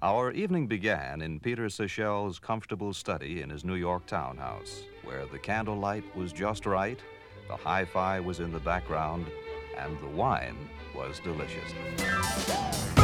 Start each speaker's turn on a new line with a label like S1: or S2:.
S1: Our evening began in Peter Seychelles' comfortable study in his New York townhouse, where the candlelight was just right, the hi-fi was in the background, and the wine was delicious.